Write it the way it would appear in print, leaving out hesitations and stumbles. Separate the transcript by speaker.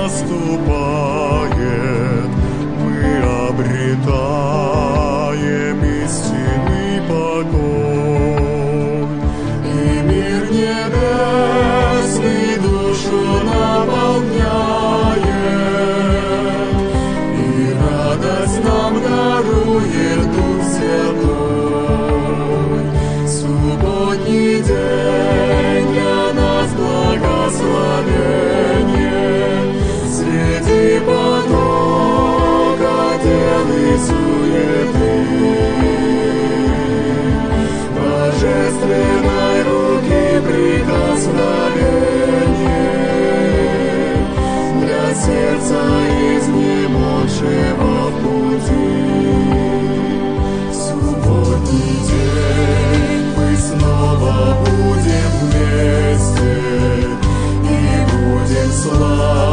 Speaker 1: наступает, мы обретаем истинный покой. И мир небесный душу наполняет, и радость нам дарует Дух Святой. Субботний день для нас благословение среди потока дел и суеты. Божественной руки прикосновение для сердца изнемогшего в пути. Субботний день мы снова будем вместе и будем славить